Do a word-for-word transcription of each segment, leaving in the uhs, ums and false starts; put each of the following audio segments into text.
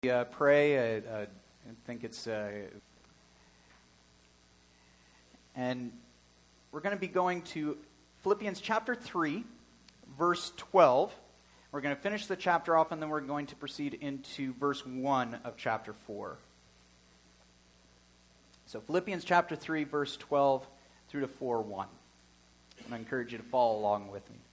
Uh, pray. Uh, uh, I think it's, uh, and we're going to be going to Philippians chapter three, verse twelve. We're going to finish the chapter off, and then we're going to proceed into verse one of chapter four. So Philippians chapter three, verse twelve through to four one. And I encourage you to follow along with me.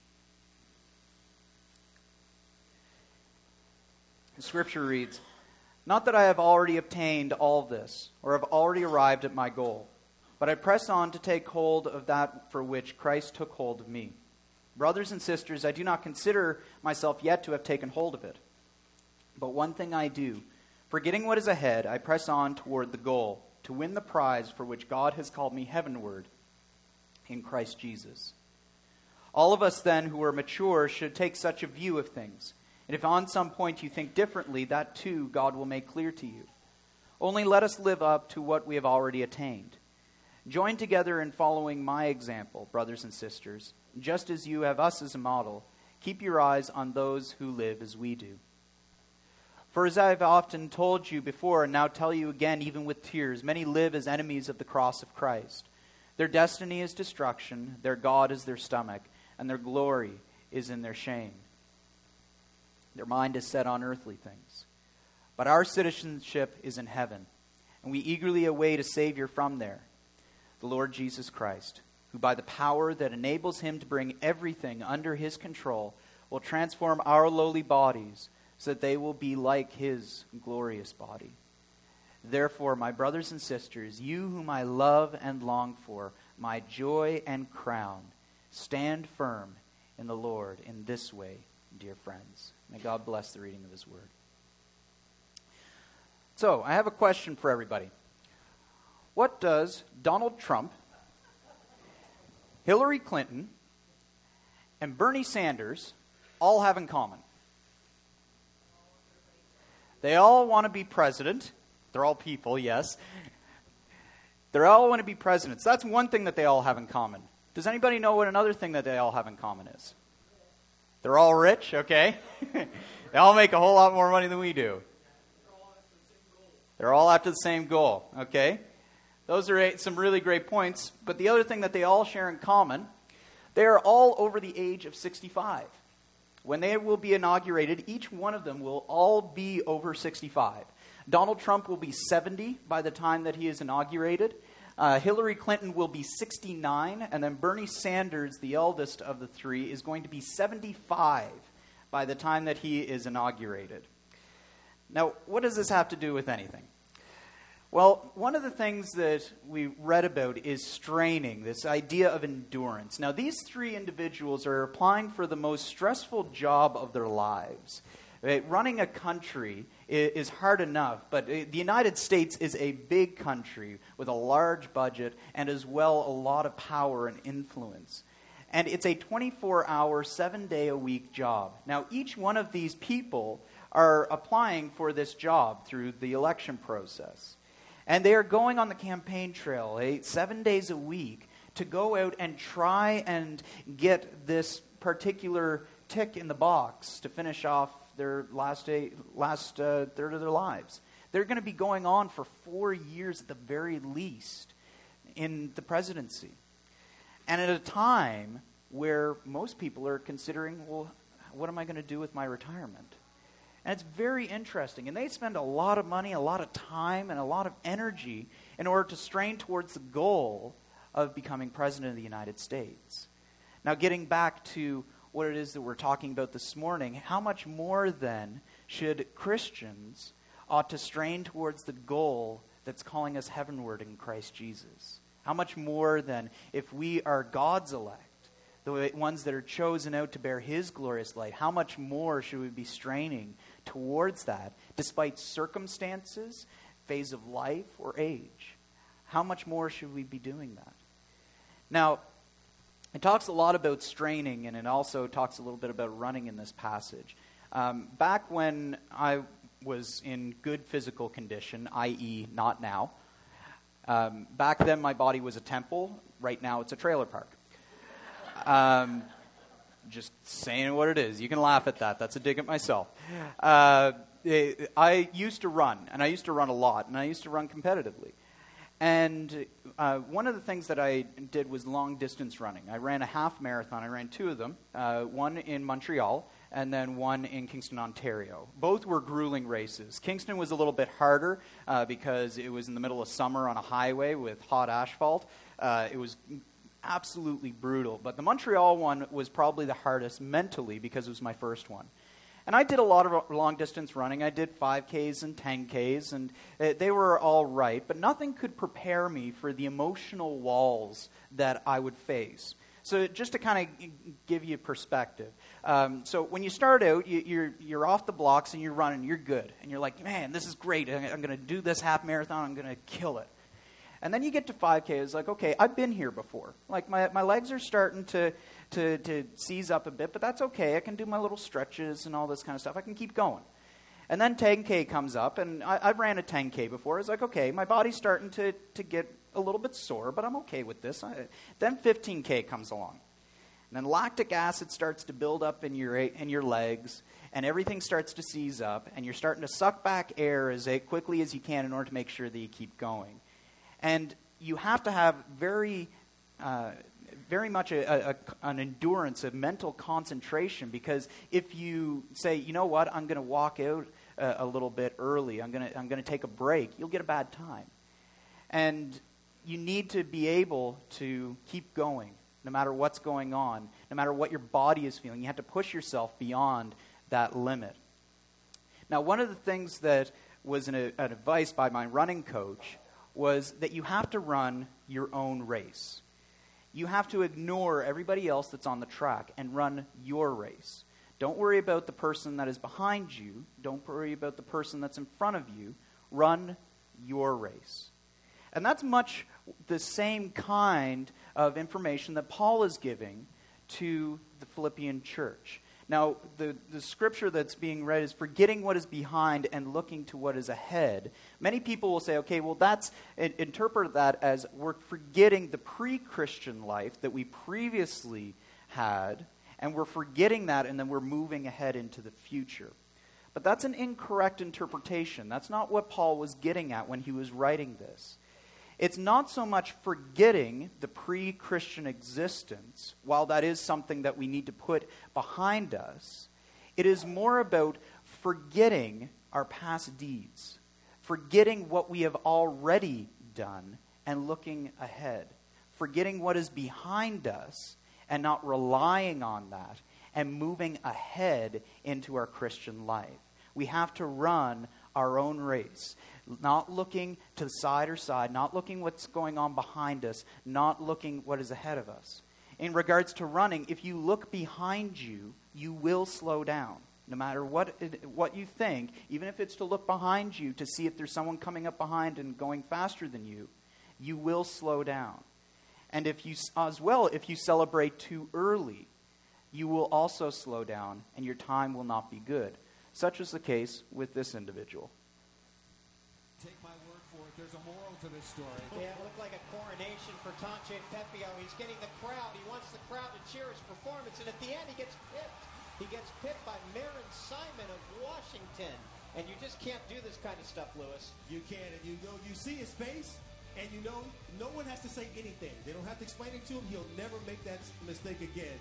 The scripture reads, "Not that I have already obtained all this, or have already arrived at my goal, but I press on to take hold of that for which Christ took hold of me. Brothers and sisters, I do not consider myself yet to have taken hold of it. But one thing I do, forgetting what is ahead, I press on toward the goal, to win the prize for which God has called me heavenward in Christ Jesus. All of us then who are mature should take such a view of things. And if on some point you think differently, that too God will make clear to you. Only let us live up to what we have already attained. Join together in following my example, brothers and sisters. Just as you have us as a model, keep your eyes on those who live as we do. For as I have often told you before, and now tell you again, even with tears, many live as enemies of the cross of Christ. Their destiny is destruction, their God is their stomach, and their glory is in their shame. Their mind is set on earthly things. But our citizenship is in heaven, and we eagerly await a Savior from there, the Lord Jesus Christ, who by the power that enables him to bring everything under his control will transform our lowly bodies so that they will be like his glorious body. Therefore, my brothers and sisters, you whom I love and long for, my joy and crown, stand firm in the Lord in this way, dear friends." May God bless the reading of his word. So, I have a question for everybody. What does Donald Trump, Hillary Clinton, and Bernie Sanders all have in common? They all want to be president. They're all people, yes. They all want to be presidents. That's one thing that they all have in common. Does anybody know what another thing that they all have in common is? They're all rich, okay? They all make a whole lot more money than we do. They're all after the same goal, okay? Those are eight, some really great points. But the other thing that they all share in common, they are all over the age of sixty-five. When they will be inaugurated, each one of them will all be over sixty-five. Donald Trump will be seventy by the time that he is inaugurated. Uh, Hillary Clinton will be sixty-nine, and then Bernie Sanders, the eldest of the three, is going to be seventy-five by the time that he is inaugurated. Now, what does this have to do with anything? Well, one of the things that we read about is straining, this idea of endurance. Now, these three individuals are applying for the most stressful job of their lives. Right? Running a country is hard enough, but the United States is a big country with a large budget and as well a lot of power and influence. And it's a twenty-four hour, seven-day-a-week job. Now, each one of these people are applying for this job through the election process. And they are going on the campaign trail eh, seven days a week to go out and try and get this particular tick in the box to finish off their last day, last uh, third of their lives. They're going to be going on for four years at the very least in the presidency. And at a time where most people are considering, well, what am I going to do with my retirement? And it's very interesting. And they spend a lot of money, a lot of time, and a lot of energy in order to strain towards the goal of becoming president of the United States. Now, getting back to what it is that we're talking about this morning, how much more then should Christians ought to strain towards the goal that's calling us heavenward in Christ Jesus? How much more then, if we are God's elect, the ones that are chosen out to bear his glorious light, how much more should we be straining towards that, despite circumstances, phase of life, or age? How much more should we be doing that? Now, it talks a lot about straining, and it also talks a little bit about running in this passage. Um, back when I was in good physical condition, that is not now, um, back then my body was a temple. Right now it's a trailer park. Um, just saying what it is. You can laugh at that. That's a dig at myself. Uh, it, I used to run, and I used to run a lot, and I used to run competitively. And uh, one of the things that I did was long-distance running. I ran a half marathon. I ran two of them, uh, one in Montreal and then one in Kingston, Ontario. Both were grueling races. Kingston was a little bit harder uh, because it was in the middle of summer on a highway with hot asphalt. Uh, it was absolutely brutal. But the Montreal one was probably the hardest mentally because it was my first one. And I did a lot of long-distance running. I did five Ks and ten Ks, and they were all right. But nothing could prepare me for the emotional walls that I would face. So just to kind of give you perspective. Um, so when you start out, you, you're you're off the blocks and you're running. You're good. And you're like, man, this is great. I'm going to do this half marathon. I'm going to kill it. And then you get to five K. It's like, okay, I've been here before. Like my my legs are starting to, to, to seize up a bit, but that's okay. I can do my little stretches and all this kind of stuff. I can keep going. And then ten K comes up, and I, I ran a ten K before. It's like, okay, my body's starting to, to get a little bit sore, but I'm okay with this. I, then fifteen K comes along. And then lactic acid starts to build up in your in your legs, and everything starts to seize up, and you're starting to suck back air as quickly as you can in order to make sure that you keep going. And you have to have very, uh, very much a, a, an endurance, a mental concentration, because if you say, you know what, I'm going to walk out a, a little bit early, I'm going to I'm going to take a break, you'll get a bad time. And you need to be able to keep going, no matter what's going on, no matter what your body is feeling. You have to push yourself beyond that limit. Now, one of the things that was an, an advice by my running coach was that you have to run your own race. You have to ignore everybody else that's on the track and run your race. Don't worry about the person that is behind you. Don't worry about the person that's in front of you. Run your race. And that's much the same kind of information that Paul is giving to the Philippian church. Now, the, the scripture that's being read is forgetting what is behind and looking to what is ahead. Many people will say, okay, well, that's interpret that as we're forgetting the pre-Christian life that we previously had, and we're forgetting that, and then we're moving ahead into the future. But that's an incorrect interpretation. That's not what Paul was getting at when he was writing this. It's not so much forgetting the pre-Christian existence, while that is something that we need to put behind us. It is more about forgetting our past deeds, forgetting what we have already done, and looking ahead. Forgetting what is behind us and not relying on that, and moving ahead into our Christian life. We have to run our own race. Not looking to the side or side, not looking what's going on behind us, not looking what is ahead of us. In regards to running, if you look behind you, you will slow down. No matter what it, what you think, even if it's to look behind you to see if there's someone coming up behind and going faster than you, you will slow down. And if you, as well, if you celebrate too early, you will also slow down and your time will not be good. Such is the case with this individual. Take my word for it. There's a moral to this story. Yeah, it looked like a coronation for Tonche Pepio. He's getting the crowd. He wants the crowd to cheer his performance. And at the end, he gets pipped. He gets pipped by Marin Simon of Washington. And you just can't do this kind of stuff, Lewis. You can't. And you know, you see his face, and you know no one has to say anything. They don't have to explain it to him. He'll never make that mistake again.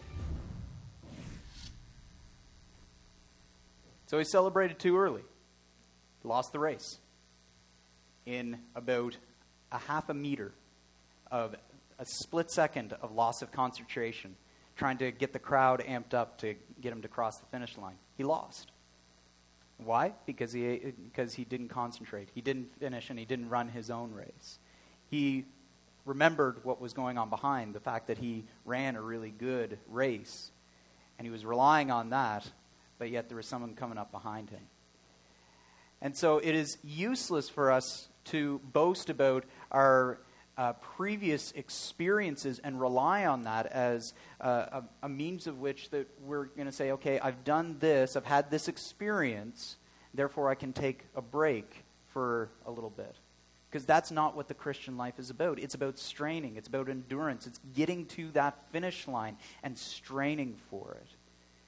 So he celebrated too early. Lost the race. In about a half a meter of a split second of loss of concentration, trying to get the crowd amped up to get him to cross the finish line. He lost. Why? Because he because he didn't concentrate. He didn't finish, and he didn't run his own race. He remembered what was going on behind, the fact that he ran a really good race, and he was relying on that, but yet there was someone coming up behind him. And so it is useless for us to boast about our uh, previous experiences and rely on that as uh, a, a means of which that we're going to say, okay, I've done this, I've had this experience, therefore I can take a break for a little bit. Because that's not what the Christian life is about. It's about straining. It's about endurance. It's getting to that finish line and straining for it.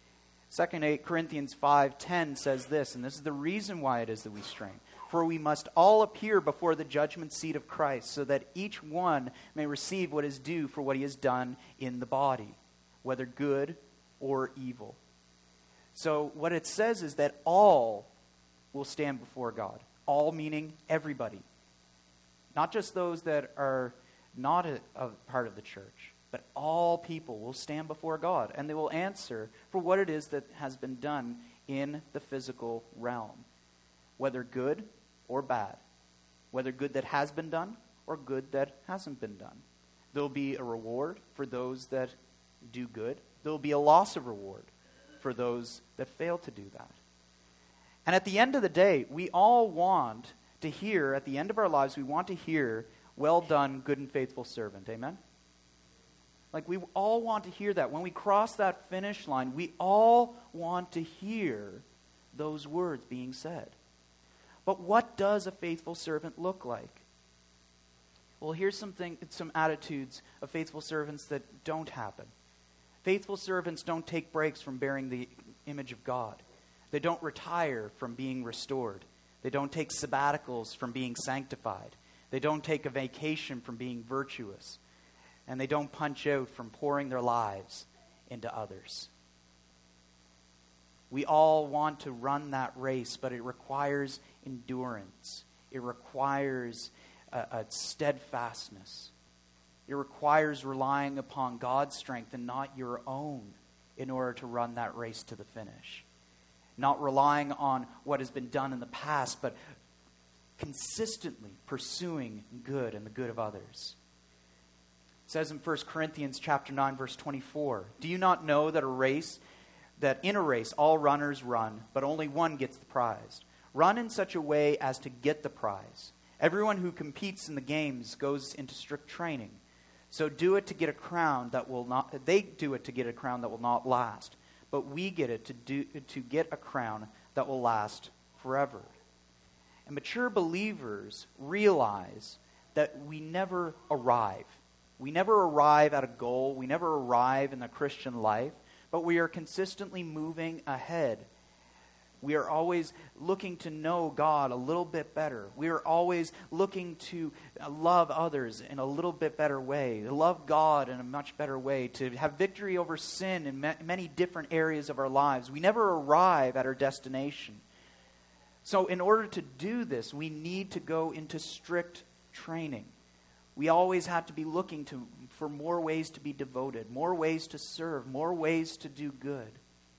Second Corinthians five ten says this, and this is the reason why it is that we strain. For we must all appear before the judgment seat of Christ, so that each one may receive what is due for what he has done in the body, whether good or evil. So what it says is that all will stand before God. All meaning everybody. Not just those that are not a, a part of the church, but all people will stand before God, and they will answer for what it is that has been done in the physical realm, whether good or bad, whether good that has been done or good that hasn't been done. There will be a reward for those that do good. There will be a loss of reward for those that fail to do that. And at the end of the day, we all want to hear, at the end of our lives, we want to hear, well done, good and faithful servant. Amen? Like, we all want to hear that. When we cross that finish line, we all want to hear those words being said. But what does a faithful servant look like? Well, here's something, some attitudes of faithful servants that don't happen. Faithful servants don't take breaks from bearing the image of God. They don't retire from being restored. They don't take sabbaticals from being sanctified. They don't take a vacation from being virtuous. And they don't punch out from pouring their lives into others. We all want to run that race, but it requires endurance. It requires a, a steadfastness. It requires relying upon God's strength and not your own in order to run that race to the finish. Not relying on what has been done in the past, but consistently pursuing good and the good of others. It says in First Corinthians chapter nine, verse twenty-four, "Do you not know that a race, that in a race all runners run, but only one gets the prize? Run in such a way as to get the prize. Everyone who competes in the games goes into strict training. So do it to get a crown that will not. They do it to get a crown that will not last, but we get it to do to get a crown that will last forever." And mature believers realize that we never arrive. We never arrive at a goal. We never arrive in the Christian life, but we are consistently moving ahead. We are always looking to know God a little bit better. We are always looking to love others in a little bit better way, to love God in a much better way, to have victory over sin in ma- many different areas of our lives. We never arrive at our destination. So in order to do this, we need to go into strict training. We always have to be looking to for more ways to be devoted, more ways to serve, more ways to do good.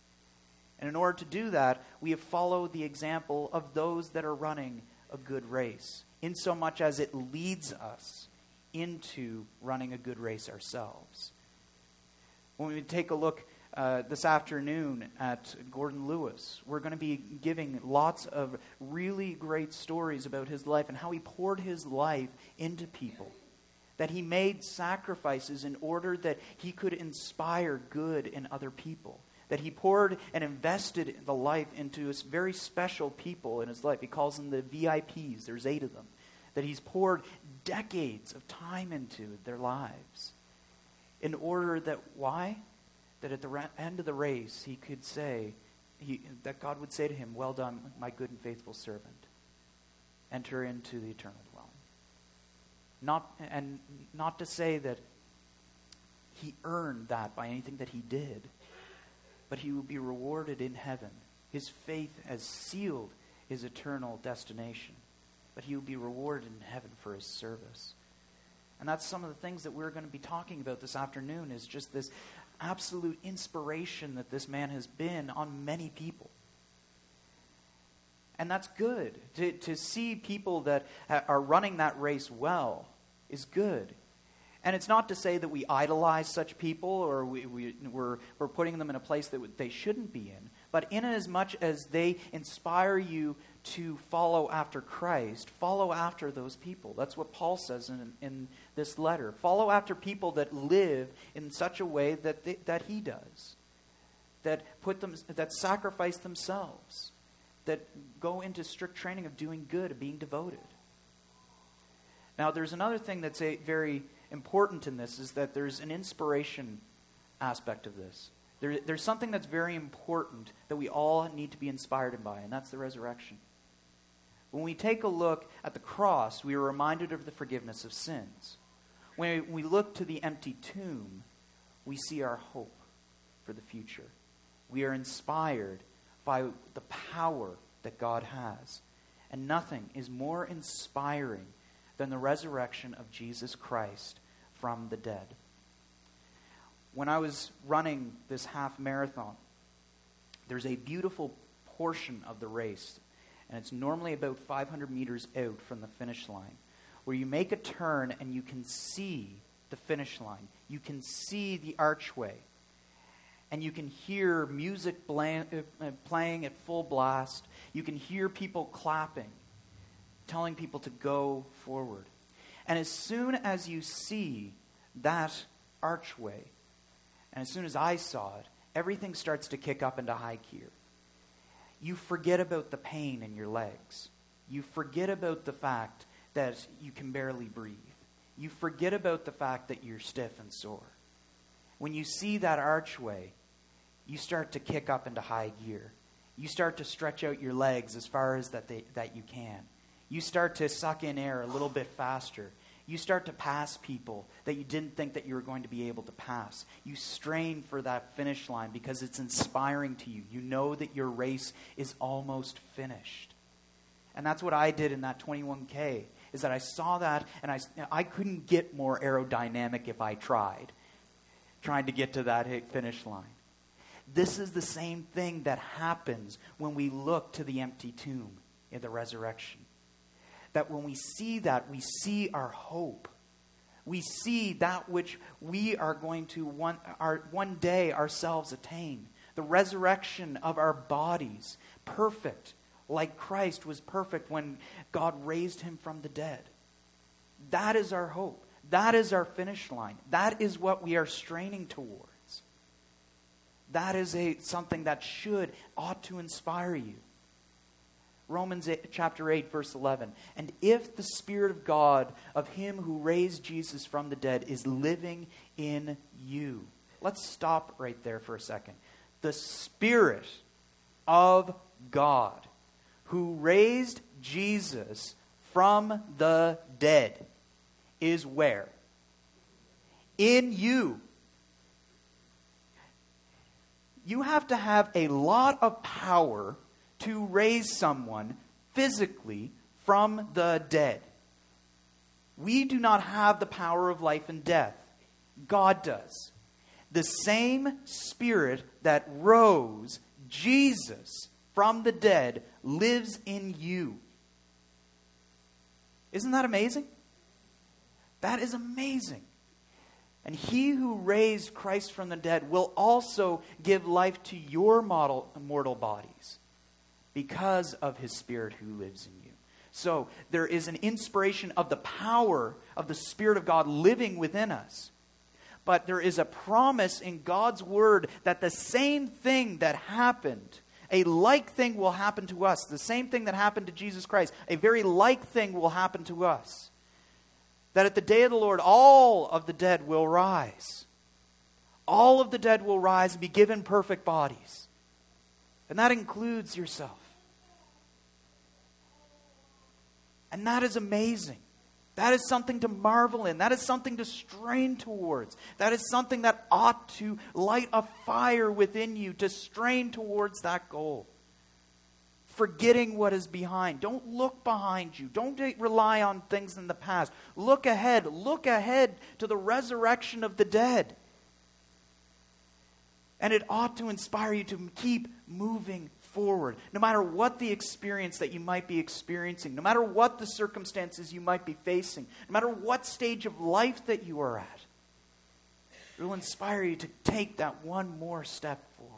And in order to do that, we have followed the example of those that are running a good race, insomuch as it leads us into running a good race ourselves. When we take a look uh, this afternoon at Gordon Lewis, we're going to be giving lots of really great stories about his life and how he poured his life into people. That he made sacrifices in order that he could inspire good in other people. That he poured and invested the life into very special people in his life. He calls them the V I Ps. There's eight of them. That he's poured decades of time into their lives. In order that, why? That at the ra- end of the race, he could say, he, that God would say to him, "Well done, my good and faithful servant. Enter into the eternal dwelling." Not, and not to say that he earned that by anything that he did, but he will be rewarded in heaven. His faith has sealed his eternal destination, but he will be rewarded in heaven for his service. And that's some of the things that we're going to be talking about this afternoon, is just this absolute inspiration that this man has been on many people. And that's good. To, to see people that ha- are running that race well is good. And it's not to say that we idolize such people or we, we, we're, we're putting them in a place that they shouldn't be in. But in as much as they inspire you to follow after Christ, follow after those people. That's what Paul says in, in this letter. Follow after people that live in such a way that they, that he does. That put them, that sacrifice themselves. That go into strict training of doing good, of being devoted. Now, there's another thing that's a very important in this, is that there's an inspiration aspect of this. There, there's something that's very important that we all need to be inspired by, and that's the resurrection. When we take a look at the cross, we are reminded of the forgiveness of sins. When we look to the empty tomb, we see our hope for the future. We are inspired by the power that God has. And nothing is more inspiring than the resurrection of Jesus Christ from the dead. When I was running this half marathon, there's a beautiful portion of the race, and it's normally about five hundred meters out from the finish line, where you make a turn and you can see the finish line. You can see the archway. And you can hear music bla- uh, playing at full blast. You can hear people clapping, telling people to go forward. And as soon as you see that archway, and as soon as I saw it, everything starts to kick up into high gear. You forget about the pain in your legs. You forget about the fact that you can barely breathe. You forget about the fact that you're stiff and sore. When you see that archway, you start to kick up into high gear. You start to stretch out your legs as far as that, they, that you can. You start to suck in air a little bit faster. You start to pass people that you didn't think that you were going to be able to pass. You strain for that finish line because it's inspiring to you. You know that your race is almost finished. And that's what I did in that twenty-one K, is that I saw that and I, I couldn't get more aerodynamic if I tried, trying to get to that finish line. This is the same thing that happens when we look to the empty tomb in the resurrection. That when we see that, we see our hope. We see that which we are going to one, our, one day ourselves attain. The resurrection of our bodies, perfect, like Christ was perfect when God raised him from the dead. That is our hope. That is our finish line. That is what we are straining towards. That is a something that should, ought to inspire you. Romans eight, chapter eight, verse eleven. And if the Spirit of God, of him who raised Jesus from the dead, is living in you. Let's stop right there for a second. The Spirit of God, who raised Jesus from the dead, is where? In you. You have to have a lot of power to raise someone physically from the dead. We do not have the power of life and death. God does. The same Spirit that rose Jesus from the dead lives in you. Isn't that amazing? That is amazing. And he who raised Christ from the dead will also give life to your mortal, mortal bodies because of his Spirit who lives in you. So there is an inspiration of the power of the Spirit of God living within us. But there is a promise in God's word that the same thing that happened, a like thing will happen to us. The same thing that happened to Jesus Christ, a very like thing will happen to us. That at the day of the Lord, all of the dead will rise. All of the dead will rise and be given perfect bodies. And that includes yourself. And that is amazing. That is something to marvel in. That is something to strain towards. That is something that ought to light a fire within you to strain towards that goal. Forgetting what is behind. Don't look behind you. Don't rely on things in the past. Look ahead. Look ahead to the resurrection of the dead. And it ought to inspire you to keep moving forward. No matter what the experience that you might be experiencing, no matter what the circumstances you might be facing, no matter what stage of life that you are at, it will inspire you to take that one more step forward.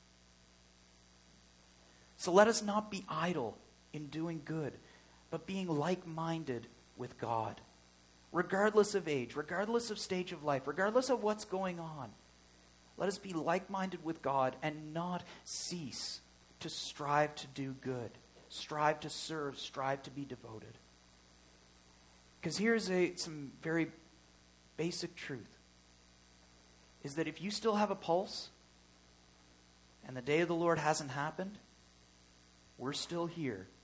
So let us not be idle in doing good, but being like-minded with God. Regardless of age, regardless of stage of life, regardless of what's going on, let us be like-minded with God and not cease to strive to do good, strive to serve, strive to be devoted. Because here's a, some very basic truth, is that if you still have a pulse, and the day of the Lord hasn't happened, we're still here